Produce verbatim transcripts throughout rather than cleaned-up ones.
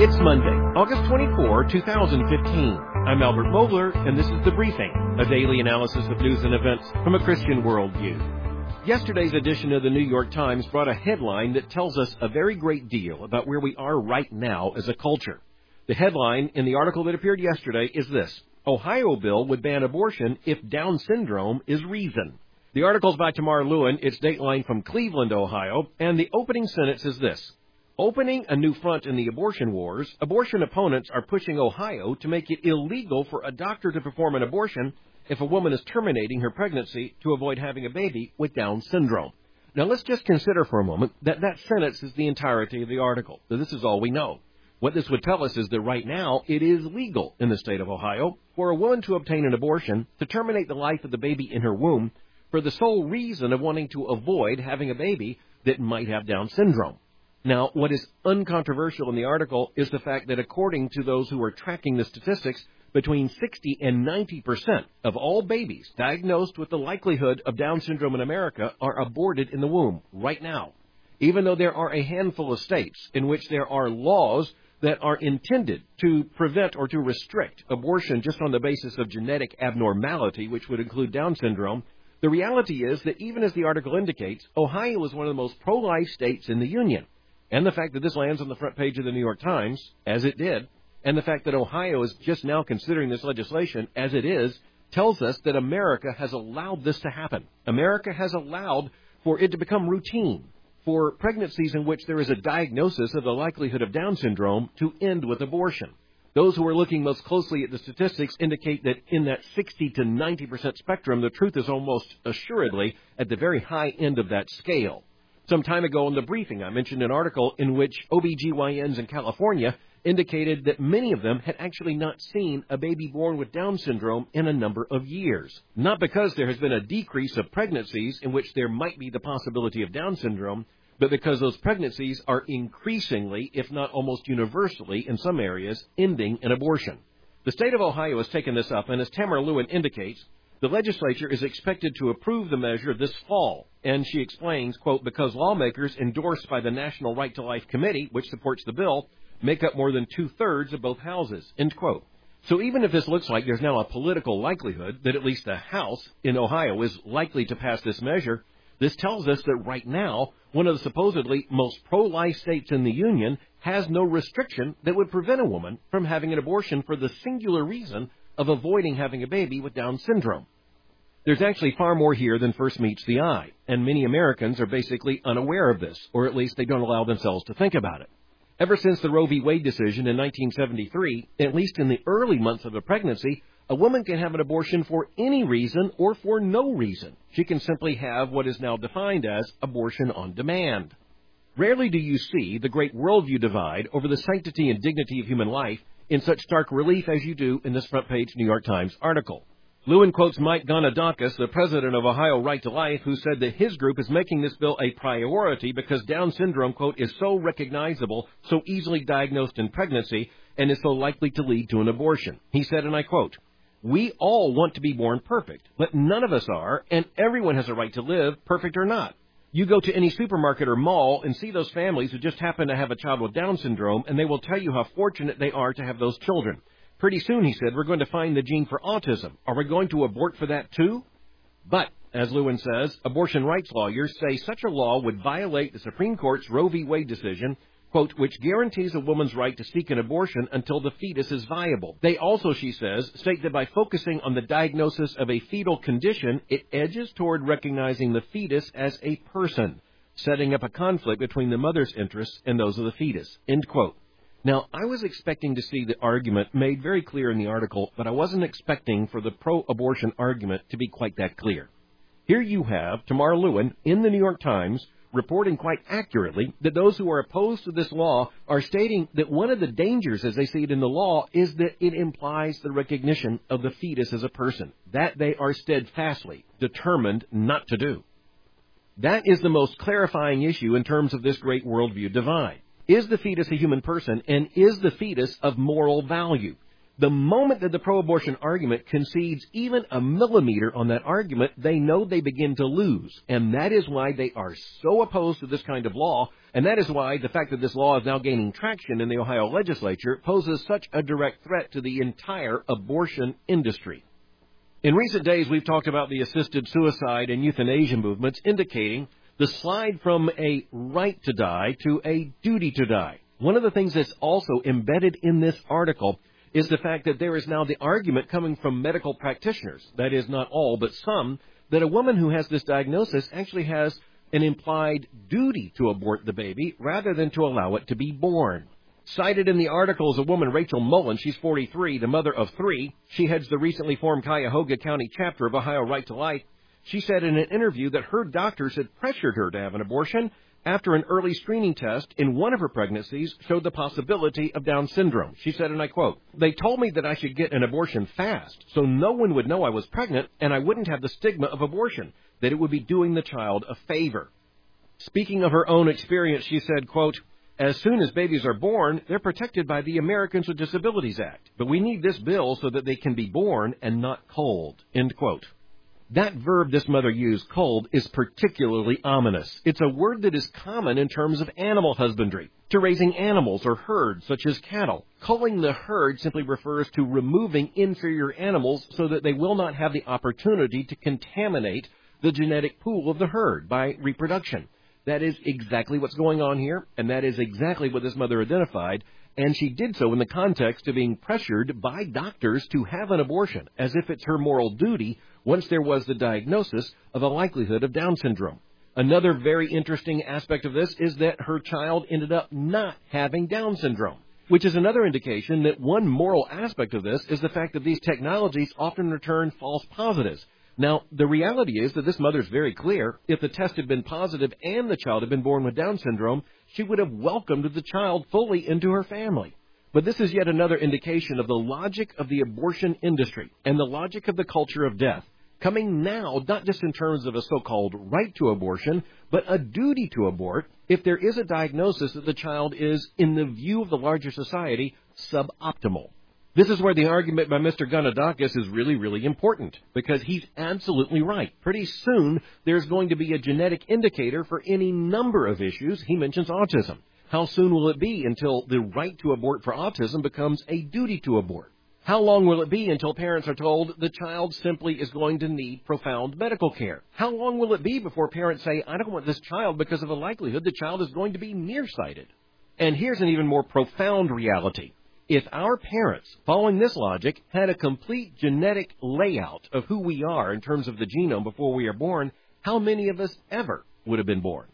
It's Monday, August twenty-fourth, two thousand fifteen. I'm Albert Mohler, and this is The Briefing, a daily analysis of news and events from a Christian worldview. Yesterday's edition of the New York Times brought a headline that tells us a very great deal about where we are right now as a culture. The headline in the article that appeared yesterday is this: Ohio bill would ban abortion if Down syndrome is reason. The article's by Tamar Lewin. It's dateline from Cleveland, Ohio, and the opening sentence is this: Opening a new front in the abortion wars, abortion opponents are pushing Ohio to make it illegal for a doctor to perform an abortion if a woman is terminating her pregnancy to avoid having a baby with Down syndrome. Now, let's just consider for a moment that that sentence is the entirety of the article. So this is all we know. What this would tell us is that right now it is legal in the state of Ohio for a woman to obtain an abortion to terminate the life of the baby in her womb for the sole reason of wanting to avoid having a baby that might have Down syndrome. Now, what is uncontroversial in the article is the fact that according to those who are tracking the statistics, between sixty and ninety percent of all babies diagnosed with the likelihood of Down syndrome in America are aborted in the womb right now, even though there are a handful of states in which there are laws that are intended to prevent or to restrict abortion just on the basis of genetic abnormality, which would include Down syndrome. The reality is that even as the article indicates, Ohio is one of the most pro-life states in the Union. And the fact that this lands on the front page of the New York Times, as it did, and the fact that Ohio is just now considering this legislation, as it is, tells us that America has allowed this to happen. America has allowed for it to become routine for pregnancies in which there is a diagnosis of the likelihood of Down syndrome to end with abortion. Those who are looking most closely at the statistics indicate that in that sixty to ninety percent spectrum, the truth is almost assuredly at the very high end of that scale. Some time ago in the briefing, I mentioned an article in which O B G Y Ns in California indicated that many of them had actually not seen a baby born with Down syndrome in a number of years. Not because there has been a decrease of pregnancies in which there might be the possibility of Down syndrome, but because those pregnancies are increasingly, if not almost universally in some areas, ending in abortion. The state of Ohio has taken this up, and as Tamara Lewin indicates, the legislature is expected to approve the measure this fall, and she explains, quote, because lawmakers endorsed by the National Right to Life Committee, which supports the bill, make up more than two-thirds of both houses, end quote. So even if this looks like there's now a political likelihood that at least the House in Ohio is likely to pass this measure, this tells us that right now, one of the supposedly most pro-life states in the Union has no restriction that would prevent a woman from having an abortion for the singular reason of avoiding having a baby with Down syndrome. There's actually far more here than first meets the eye, and many Americans are basically unaware of this, or at least they don't allow themselves to think about it. Ever since the Roe v. Wade decision in nineteen seventy-three, at least in the early months of a pregnancy, a woman can have an abortion for any reason or for no reason. She can simply have what is now defined as abortion on demand. Rarely do you see the great worldview divide over the sanctity and dignity of human life in such stark relief as you do in this front-page New York Times article. Lewin quotes Mike Gonadakis, the president of Ohio Right to Life, who said that his group is making this bill a priority because Down syndrome, quote, is so recognizable, so easily diagnosed in pregnancy, and is so likely to lead to an abortion. He said, and I quote, we all want to be born perfect, but none of us are, and everyone has a right to live, perfect or not. You go to any supermarket or mall and see those families who just happen to have a child with Down syndrome, and they will tell you how fortunate they are to have those children. Pretty soon, he said, we're going to find the gene for autism. Are we going to abort for that too? But, as Lewin says, abortion rights lawyers say such a law would violate the Supreme Court's Roe v. Wade decision, quote, which guarantees a woman's right to seek an abortion until the fetus is viable. They also, she says, state that by focusing on the diagnosis of a fetal condition, it edges toward recognizing the fetus as a person, setting up a conflict between the mother's interests and those of the fetus, end quote. Now, I was expecting to see the argument made very clear in the article, but I wasn't expecting for the pro-abortion argument to be quite that clear. Here you have Tamar Lewin in the New York Times reporting quite accurately that those who are opposed to this law are stating that one of the dangers, as they see it in the law, is that it implies the recognition of the fetus as a person. That they are steadfastly determined not to do. That is the most clarifying issue in terms of this great worldview divide. Is the fetus a human person, and is the fetus of moral value? The moment that the pro-abortion argument concedes even a millimeter on that argument, they know they begin to lose. And that is why they are so opposed to this kind of law. And that is why the fact that this law is now gaining traction in the Ohio legislature poses such a direct threat to the entire abortion industry. In recent days, we've talked about the assisted suicide and euthanasia movements indicating the slide from a right to die to a duty to die. One of the things that's also embedded in this article is the fact that there is now the argument coming from medical practitioners, that is not all, but some, that a woman who has this diagnosis actually has an implied duty to abort the baby rather than to allow it to be born. Cited in the article is a woman, Rachel Mullen. She's forty-three, the mother of three. She heads the recently formed Cuyahoga County chapter of Ohio Right to Life. She said in an interview that her doctors had pressured her to have an abortion after an early screening test in one of her pregnancies showed the possibility of Down syndrome. She said, and I quote, "They told me that I should get an abortion fast so no one would know I was pregnant and I wouldn't have the stigma of abortion, that it would be doing the child a favor." Speaking of her own experience, she said, quote, "As soon as babies are born, they're protected by the Americans with Disabilities Act. But we need this bill so that they can be born and not cold." End quote. That verb this mother used, cold, is particularly ominous. It's a word that is common in terms of animal husbandry, to raising animals or herds, such as cattle. Culling the herd simply refers to removing inferior animals so that they will not have the opportunity to contaminate the genetic pool of the herd by reproduction. That is exactly what's going on here, and that is exactly what this mother identified, and she did so in the context of being pressured by doctors to have an abortion, as if it's her moral duty once there was the diagnosis of a likelihood of Down syndrome. Another very interesting aspect of this is that her child ended up not having Down syndrome, which is another indication that one moral aspect of this is the fact that these technologies often return false positives. Now, the reality is that this mother is very clear. If the test had been positive and the child had been born with Down syndrome, she would have welcomed the child fully into her family. But this is yet another indication of the logic of the abortion industry and the logic of the culture of death, coming now not just in terms of a so-called right to abortion, but a duty to abort if there is a diagnosis that the child is, in the view of the larger society, suboptimal. This is where the argument by Mister Gunadakis is really, really important, because he's absolutely right. Pretty soon, there's going to be a genetic indicator for any number of issues. He mentions autism. How soon will it be until the right to abort for autism becomes a duty to abort? How long will it be until parents are told the child simply is going to need profound medical care? How long will it be before parents say, I don't want this child because of the likelihood the child is going to be nearsighted? And here's an even more profound reality. If our parents, following this logic, had a complete genetic layout of who we are in terms of the genome before we are born, how many of us ever would have been born?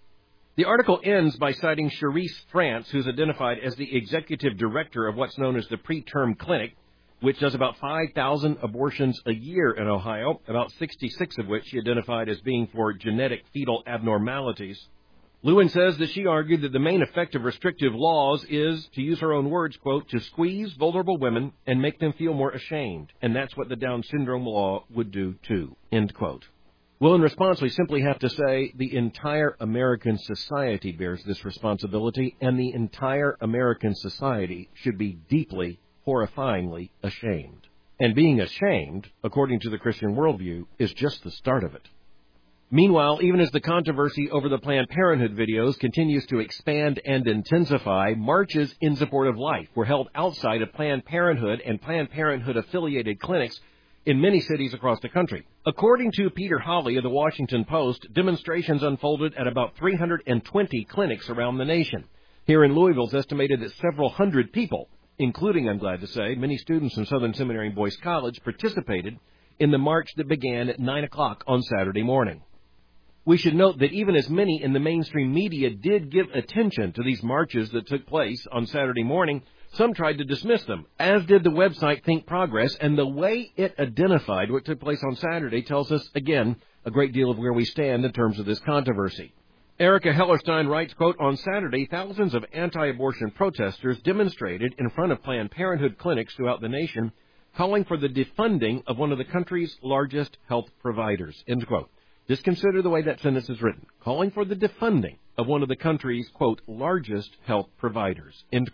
The article ends by citing Cherise France, who's identified as the executive director of what's known as the Preterm Clinic, which does about five thousand abortions a year in Ohio, about sixty-six of which she identified as being for genetic fetal abnormalities. Lewin says that she argued that the main effect of restrictive laws is, to use her own words, quote, to squeeze vulnerable women and make them feel more ashamed. And that's what the Down syndrome law would do, too, end quote. Well, in response, we simply have to say the entire American society bears this responsibility, and the entire American society should be deeply, horrifyingly ashamed. And being ashamed, according to the Christian worldview, is just the start of it. Meanwhile, even as the controversy over the Planned Parenthood videos continues to expand and intensify, marches in support of life were held outside of Planned Parenthood and Planned Parenthood-affiliated clinics in many cities across the country. According to Peter Hawley of the Washington Post, demonstrations unfolded at about three hundred twenty clinics around the nation. Here in Louisville, it's estimated that several hundred people, including, I'm glad to say, many students from Southern Seminary and Boyce College, participated in the march that began at nine o'clock on Saturday morning. We should note that even as many in the mainstream media did give attention to these marches that took place on Saturday morning, some tried to dismiss them, as did the website Think Progress, and the way it identified what took place on Saturday tells us, again, a great deal of where we stand in terms of this controversy. Erica Hellerstein writes, quote, on Saturday, thousands of anti-abortion protesters demonstrated in front of Planned Parenthood clinics throughout the nation, calling for the defunding of one of the country's largest health providers, end quote. Just consider the way that sentence is written, calling for the defunding of one of the country's, quote, largest health providers, end quote.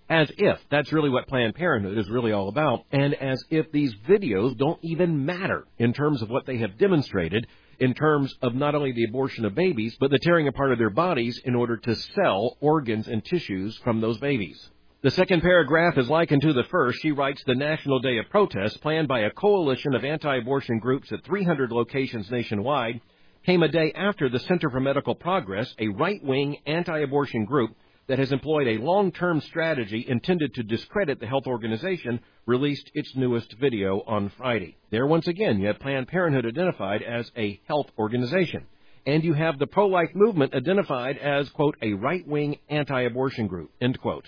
As if that's really what Planned Parenthood is really all about, and as if these videos don't even matter in terms of what they have demonstrated, in terms of not only the abortion of babies, but the tearing apart of their bodies in order to sell organs and tissues from those babies. The second paragraph is likened to the first. She writes, the National Day of Protest, planned by a coalition of anti-abortion groups at three hundred locations nationwide, came a day after the Center for Medical Progress, a right-wing anti-abortion group that has employed a long-term strategy intended to discredit the health organization, released its newest video on Friday. There, once again, you have Planned Parenthood identified as a health organization, and you have the pro-life movement identified as, quote, a right-wing anti-abortion group, end quote.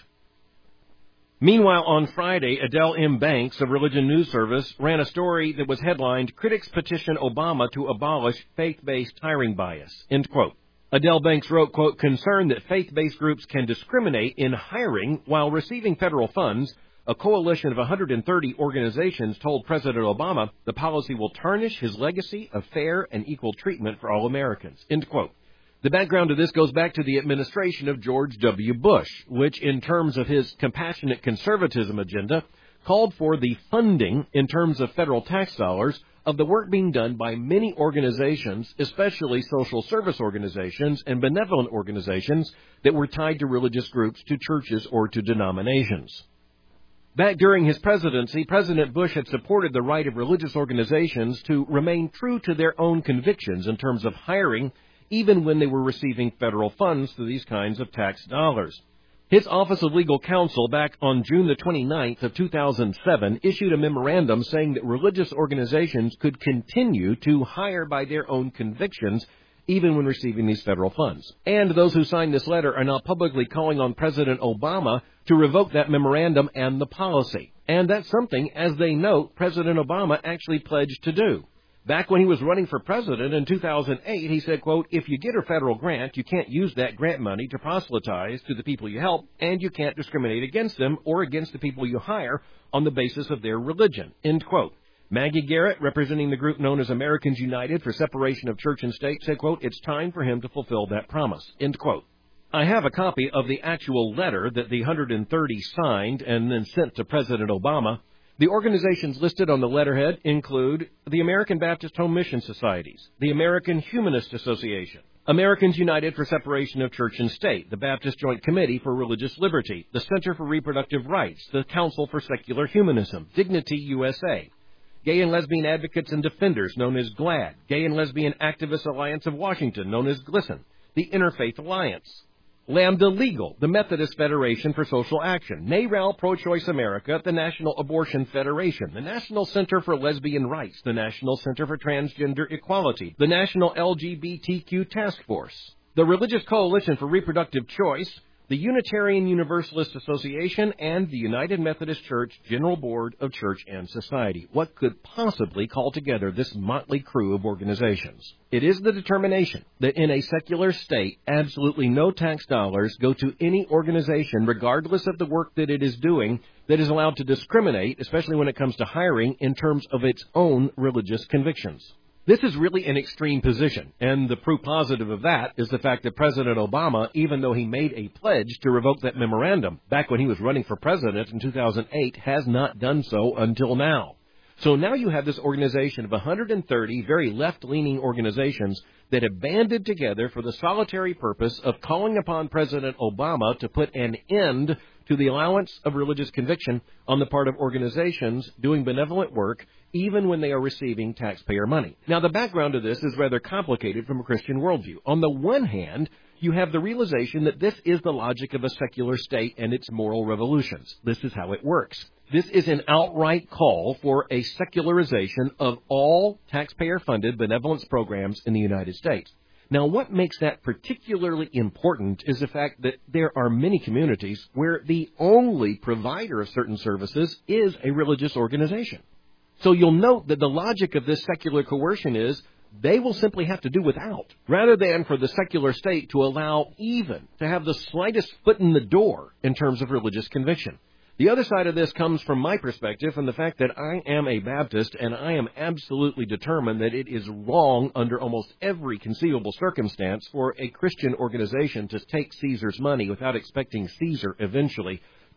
Meanwhile, on Friday, Adele M. Banks of Religion News Service ran a story that was headlined, Critics Petition Obama to Abolish Faith-Based Hiring Bias, end quote. Adele Banks wrote, quote, concerned that faith-based groups can discriminate in hiring while receiving federal funds, a coalition of one hundred thirty organizations told President Obama the policy will tarnish his legacy of fair and equal treatment for all Americans, end quote. The background to this goes back to the administration of George W. Bush, which, in terms of his compassionate conservatism agenda, called for the funding, in terms of federal tax dollars, of the work being done by many organizations, especially social service organizations and benevolent organizations that were tied to religious groups, to churches, or to denominations. Back during his presidency, President Bush had supported the right of religious organizations to remain true to their own convictions in terms of hiring, even when they were receiving federal funds through these kinds of tax dollars. His Office of Legal Counsel back on June the twenty-ninth of two thousand seven issued a memorandum saying that religious organizations could continue to hire by their own convictions even when receiving these federal funds. And those who signed this letter are now publicly calling on President Obama to revoke that memorandum and the policy. And that's something, as they note, President Obama actually pledged to do. Back when he was running for president in two thousand eight, he said, quote, if you get a federal grant, you can't use that grant money to proselytize to the people you help, and you can't discriminate against them or against the people you hire on the basis of their religion, end quote. Maggie Garrett, representing the group known as Americans United for Separation of Church and State, said, quote, it's time for him to fulfill that promise, end quote. I have a copy of the actual letter that the one hundred thirty signed and then sent to President Obama. The organizations listed on the letterhead include the American Baptist Home Mission Societies, the American Humanist Association, Americans United for Separation of Church and State, the Baptist Joint Committee for Religious Liberty, the Center for Reproductive Rights, the Council for Secular Humanism, Dignity U S A, Gay and Lesbian Advocates and Defenders, known as GLAAD, Gay and Lesbian Activists Alliance of Washington, known as GLSEN, the Interfaith Alliance, Lambda Legal, the Methodist Federation for Social Action, NARAL Pro-Choice America, the National Abortion Federation, the National Center for Lesbian Rights, the National Center for Transgender Equality, the National L G B T Q Task Force, the Religious Coalition for Reproductive Choice, the Unitarian Universalist Association, and the United Methodist Church General Board of Church and Society. What could possibly call together this motley crew of organizations? It is the determination that in a secular state, absolutely no tax dollars go to any organization, regardless of the work that it is doing, that is allowed to discriminate, especially when it comes to hiring, in terms of its own religious convictions. This is really an extreme position, and the proof positive of that is the fact that President Obama, even though he made a pledge to revoke that memorandum back when he was running for president in two thousand eight, has not done so until now. So now you have this organization of one hundred thirty very left-leaning organizations that have banded together for the solitary purpose of calling upon President Obama to put an end to the allowance of religious conviction on the part of organizations doing benevolent work, even when they are receiving taxpayer money. Now, the background to this is rather complicated from a Christian worldview. On the one hand, you have the realization that this is the logic of a secular state and its moral revolutions. This is how it works. This is an outright call for a secularization of all taxpayer-funded benevolence programs in the United States. Now, what makes that particularly important is the fact that there are many communities where the only provider of certain services is a religious organization. So you'll note that the logic of this secular coercion is they will simply have to do without, rather than for the secular state to allow even to have the slightest foot in the door in terms of religious conviction. The other side of this comes from my perspective and the fact that I am a Baptist and I am absolutely determined that it is wrong under almost every conceivable circumstance for a Christian organization to take Caesar's money without expecting Caesar eventually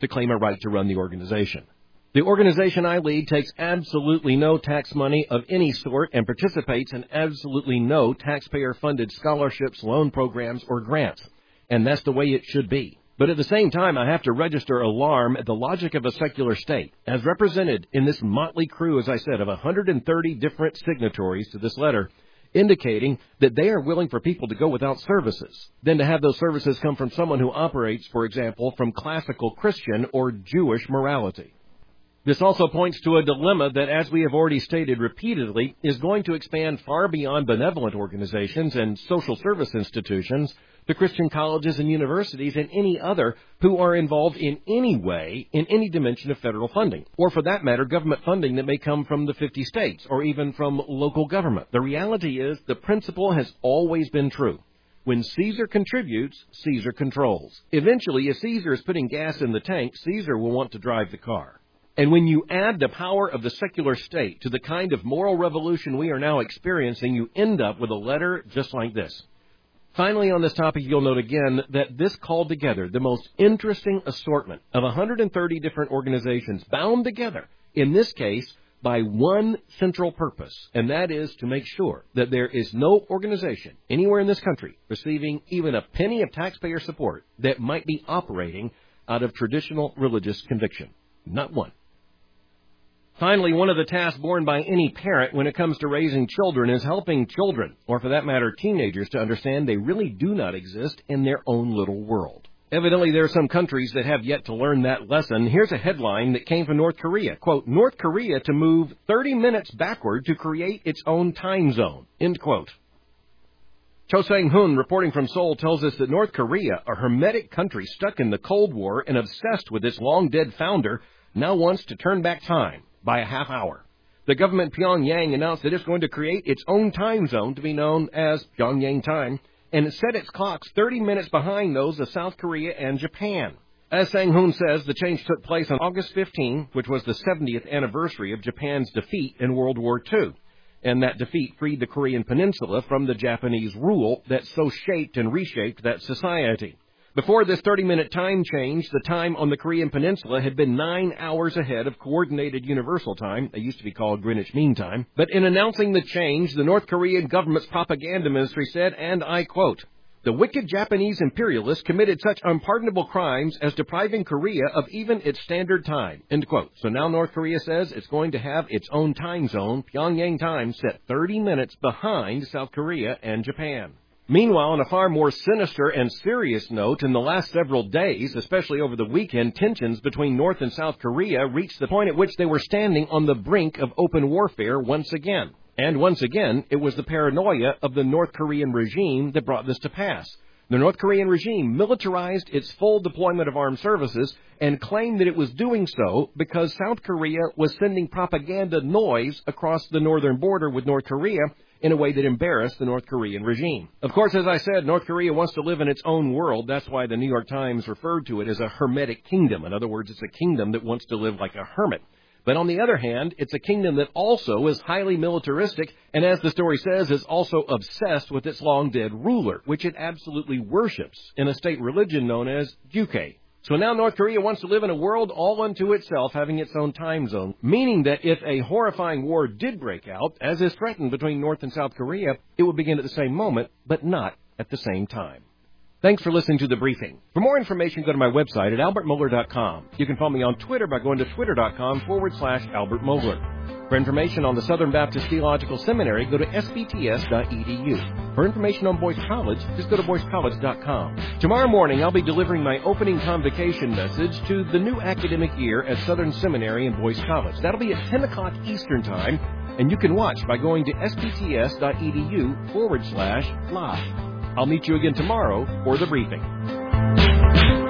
to claim a right to run the organization. The organization I lead takes absolutely no tax money of any sort and participates in absolutely no taxpayer-funded scholarships, loan programs, or grants. And that's the way it should be. But at the same time, I have to register alarm at the logic of a secular state, as represented in this motley crew, as I said, of one hundred thirty different signatories to this letter, indicating that they are willing for people to go without services, than to have those services come from someone who operates, for example, from classical Christian or Jewish morality. This also points to a dilemma that, as we have already stated repeatedly, is going to expand far beyond benevolent organizations and social service institutions to Christian colleges and universities and any other who are involved in any way in any dimension of federal funding, or for that matter, government funding that may come from the fifty states or even from local government. The reality is the principle has always been true. When Caesar contributes, Caesar controls. Eventually, if Caesar is putting gas in the tank, Caesar will want to drive the car. And when you add the power of the secular state to the kind of moral revolution we are now experiencing, you end up with a letter just like this. Finally, on this topic, you'll note again that this called together the most interesting assortment of one hundred thirty different organizations bound together, in this case, by one central purpose, and that is to make sure that there is no organization anywhere in this country receiving even a penny of taxpayer support that might be operating out of traditional religious conviction. Not one. Finally, one of the tasks borne by any parent when it comes to raising children is helping children, or for that matter, teenagers, to understand they really do not exist in their own little world. Evidently, there are some countries that have yet to learn that lesson. Here's a headline that came from North Korea. Quote, North Korea to move thirty minutes backward to create its own time zone. End quote. Cho Sang-hoon, reporting from Seoul, tells us that North Korea, a hermetic country stuck in the Cold War and obsessed with its long-dead founder, now wants to turn back time by a half hour. The government Pyongyang announced that it's going to create its own time zone to be known as Pyongyang time, and it set its clocks thirty minutes behind those of South Korea and Japan. As Sang-hoon says, the change took place on August fifteenth, which was the seventieth anniversary of Japan's defeat in World War Two. And that defeat freed the Korean peninsula from the Japanese rule that so shaped and reshaped that society. Before this thirty-minute time change, the time on the Korean peninsula had been nine hours ahead of Coordinated Universal Time. They used to be called Greenwich Mean Time. But in announcing the change, the North Korean government's propaganda ministry said, and I quote, the wicked Japanese imperialists committed such unpardonable crimes as depriving Korea of even its standard time. End quote. So now North Korea says it's going to have its own time zone, Pyongyang time, set thirty minutes behind South Korea and Japan. Meanwhile, on a far more sinister and serious note, in the last several days, especially over the weekend, tensions between North and South Korea reached the point at which they were standing on the brink of open warfare once again. And once again, it was the paranoia of the North Korean regime that brought this to pass. The North Korean regime militarized its full deployment of armed services and claimed that it was doing so because South Korea was sending propaganda noise across the northern border with North Korea in a way that embarrassed the North Korean regime. Of course, as I said, North Korea wants to live in its own world. That's why the New York Times referred to it as a hermetic kingdom. In other words, it's a kingdom that wants to live like a hermit. But on the other hand, it's a kingdom that also is highly militaristic and, as the story says, is also obsessed with its long-dead ruler, which it absolutely worships in a state religion known as Juche. So now North Korea wants to live in a world all unto itself, having its own time zone, meaning that if a horrifying war did break out, as is threatened between North and South Korea, it would begin at the same moment, but not at the same time. Thanks for listening to The Briefing. For more information, go to my website at albert mohler dot com. You can follow me on Twitter by going to twitter.com forward slash Albert Mohler. For information on the Southern Baptist Theological Seminary, go to s b t s dot e d u. For information on Boyce College, just go to boyce college dot com. Tomorrow morning, I'll be delivering my opening convocation message to the new academic year at Southern Seminary and Boyce College. That'll be at ten o'clock Eastern Time, and you can watch by going to s b t s dot e d u forward slash live. I'll meet you again tomorrow for The Briefing.